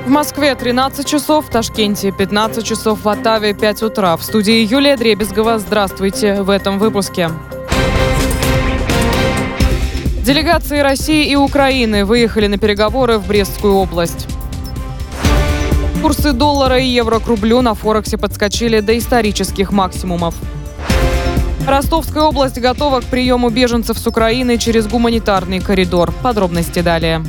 В Москве 13 часов, в Ташкенте 15 часов, в Оттаве 5 утра. В студии Юлия Дребезгова. Здравствуйте в этом выпуске. Делегации России и Украины выехали на переговоры в Брестскую область. Курсы доллара и евро к рублю на Форексе подскочили до исторических максимумов. Ростовская область готова к приему беженцев с Украины через гуманитарный коридор. Подробности далее.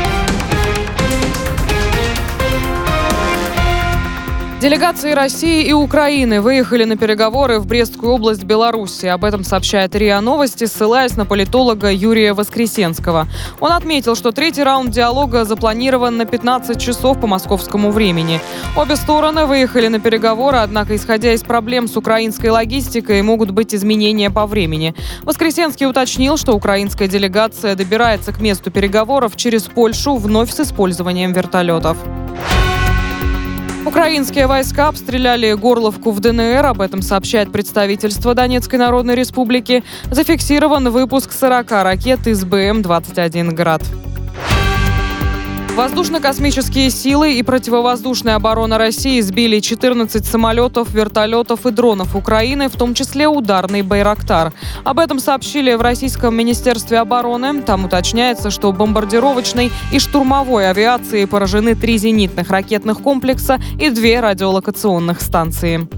Делегации России и Украины выехали на переговоры в Брестскую область Беларуси. Об этом сообщает РИА Новости, ссылаясь на политолога Юрия Воскресенского. Он отметил, что третий раунд диалога запланирован на 15 часов по московскому времени. Обе стороны выехали на переговоры, однако, исходя из проблем с украинской логистикой, могут быть изменения по времени. Воскресенский уточнил, что украинская делегация добирается к месту переговоров через Польшу, вновь с использованием вертолетов. Украинские войска обстреляли Горловку в ДНР. Об этом сообщает представительство Донецкой Народной Республики. Зафиксирован выпуск 40 ракет из БМ-21 «Град». Воздушно-космические силы и противовоздушная оборона России сбили 14 самолетов, вертолетов и дронов Украины, в том числе ударный «Байрактар». Об этом сообщили в Российском Министерстве обороны. Там уточняется, что бомбардировочной и штурмовой авиацией поражены 3 зенитных ракетных комплекса и 2 радиолокационных станции.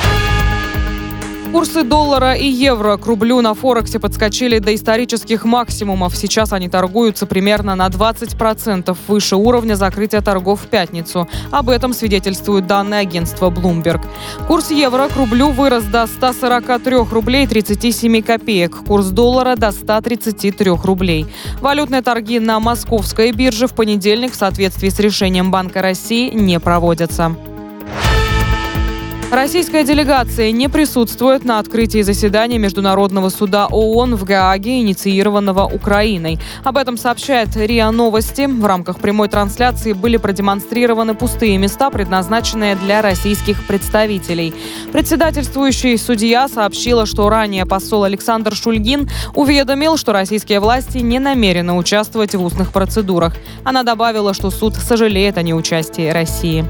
Курсы доллара и евро к рублю на Форексе подскочили до исторических максимумов. Сейчас они торгуются примерно на 20% выше уровня закрытия торгов в пятницу. Об этом свидетельствуют данные агентства Bloomberg. Курс евро к рублю вырос до 143 рублей 37 копеек. Курс доллара до 133 рублей. Валютные торги на московской бирже в понедельник в соответствии с решением Банка России не проводятся. Российская делегация не присутствует на открытии заседания Международного суда ООН в Гааге, инициированного Украиной. Об этом сообщает РИА Новости. В рамках прямой трансляции были продемонстрированы пустые места, предназначенные для российских представителей. Председательствующий судья сообщила, что ранее посол Александр Шульгин уведомил, что российские власти не намерены участвовать в устных процедурах. Она добавила, что суд сожалеет о неучастии России.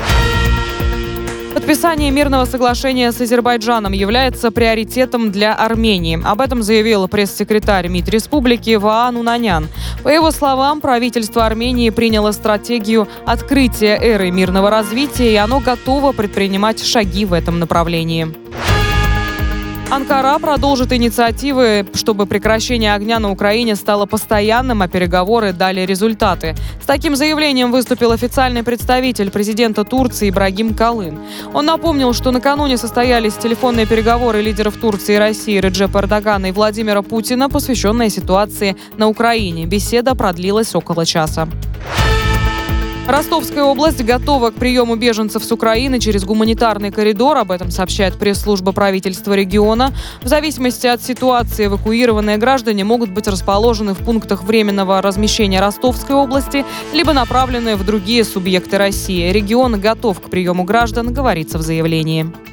Подписание мирного соглашения с Азербайджаном является приоритетом для Армении. Об этом заявил пресс-секретарь МИД республики Ваан Унанян. По его словам, правительство Армении приняло стратегию открытия эры мирного развития, и оно готово предпринимать шаги в этом направлении. Анкара продолжит инициативы, чтобы прекращение огня на Украине стало постоянным, а переговоры дали результаты. С таким заявлением выступил официальный представитель президента Турции Ибрагим Калын. Он напомнил, что накануне состоялись телефонные переговоры лидеров Турции и России Реджепа Эрдогана и Владимира Путина, посвященные ситуации на Украине. Беседа продлилась около часа. Ростовская область готова к приему беженцев с Украины через гуманитарный коридор. Об этом сообщает пресс-служба правительства региона. В зависимости от ситуации эвакуированные граждане могут быть расположены в пунктах временного размещения Ростовской области, либо направлены в другие субъекты России. Регион готов к приему граждан, говорится в заявлении.